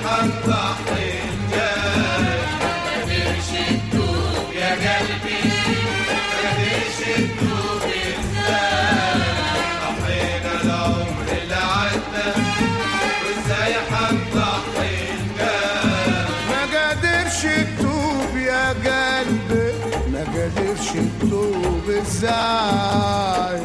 هنضحي الجاي. ما قدرش تدوب يا قلبي، ما قدرش تدوب ازاي. ضحينا العمر اللي عدى وازاي هنضحي الجاي. ما قدرش تدوب يا قلبي، ما قدرش تدوب ازاي.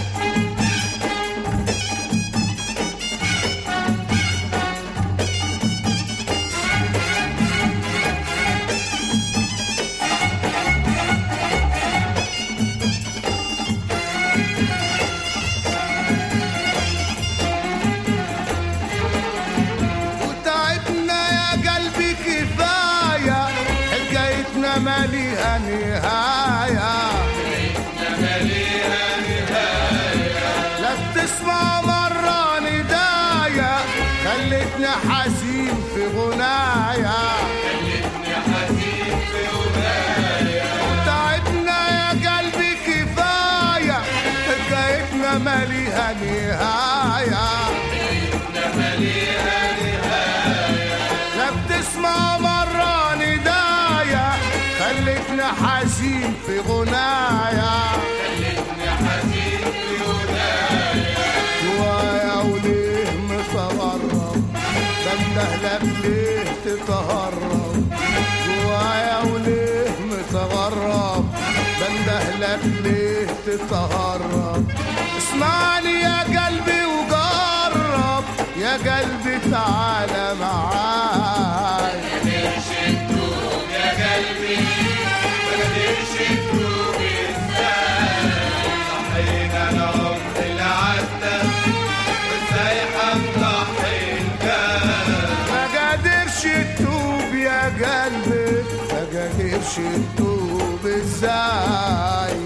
ماليها نهاية، ماليها نهاية. لا بتسمع مرة ندايا خلتني حزين في غنايا، خلتني حزين في غنايا. وتعبنا يا قلبي كفاية حكايتنا ماليها نهاية، حكايتنا ماليها نهاية. لا بتسمع مرة ندايا خلتني حزين في غنايا، خلتني حزين في غنايا. جوايا وليه متغرب بندهلك ليه تتهرب، جوايا وليه متغرب بندهلك ليه تتهرب. اسمعني يا قلبي وجرب يا قلبي تعالى معاي. يا قلبي ما قدرش تدوب ازاي. ضحينا العمر اللي عدى وازاي هنضحي الجاي. ما قدرش تدوب يا قلبي، ما قدرش تدوب ازاي.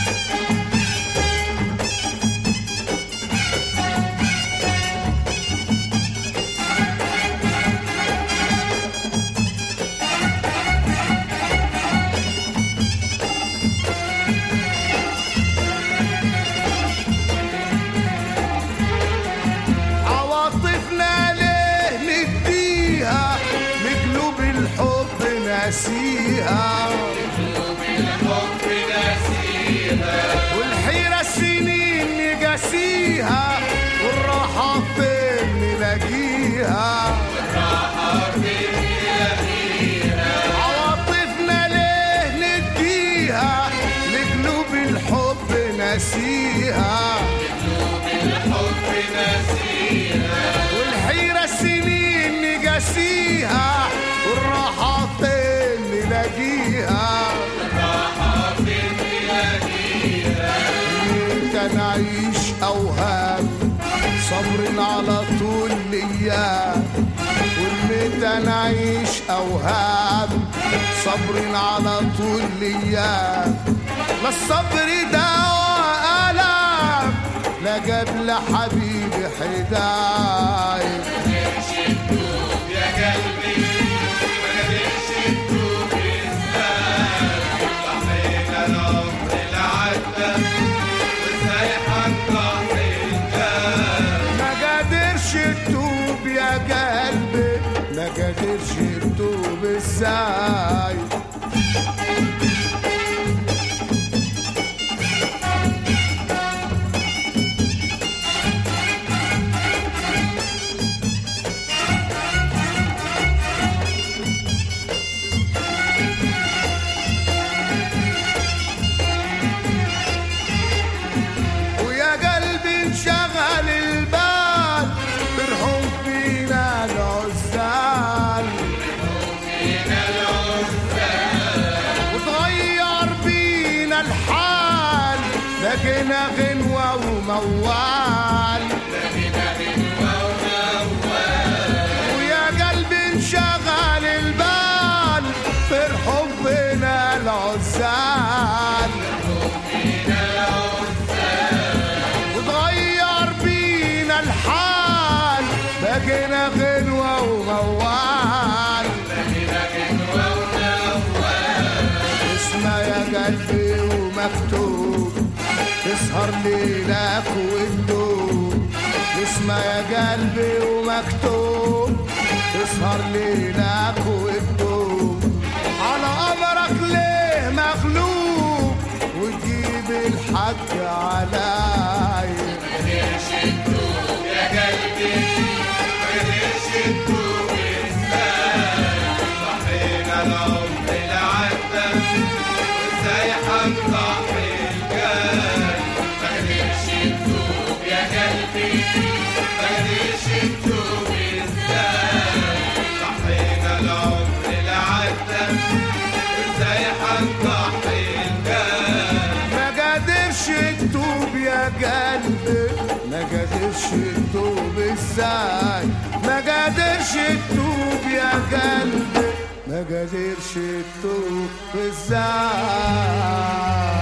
ناسيها قلوب الحب ناسيها، والحيرة السنين نقاسيها، والراحة فين نلاقيها، والراحة فين نلاقيها. عواطفنا ليه نديها لقلوب الحب ناسيها، قلوب الحب ناسيها، والحيرة السنين نقاسيها، والراحة فين نلاقيها، والراحة فين نلاقيها. متى نعيش أوهام صبر على طول الأيام، والمتى نعيش أوهام صبر على طول الأيام. لا الصبر دواء آلام لا قبل حبيبي حداي. يا قلبي ما قدرش تدوب ازاي. ضحينا العمر اللي عدى وازاي هنضحي الجاي. ما قدرش تدوب يا قلبي، ما قدرش تدوب ازاي. لقينا غنوة وموال، لقينا غنوة وموال. ويا قلبي انشغل البال في حبنا العزال، وتغير بينا الحال بقينا غنوة وموال. اسمع يا قلبي ومكتوب تسهر ليلك وتدوب، اسمع يا قلبي ومكتوب تسهر ليلك وتدوب على أمرك ليه مغلوب وتجيب الحق عليا. ما قدرش تدوب يا قلبي ما قدرش تدوب ازاي ضحينا العمر العدى وازاي هنضحي الجاي. ما قدرش تدوب يا قلبي ما قدرش تدوب ازاي ضحينا العمر العدى وازاي هنضحي الجاي. ما قادرش تتوب يا قلبي ما قادرش تتوب ازاي ما قادرش تتوب يا قلبي ما قادرش تتوب ازاي.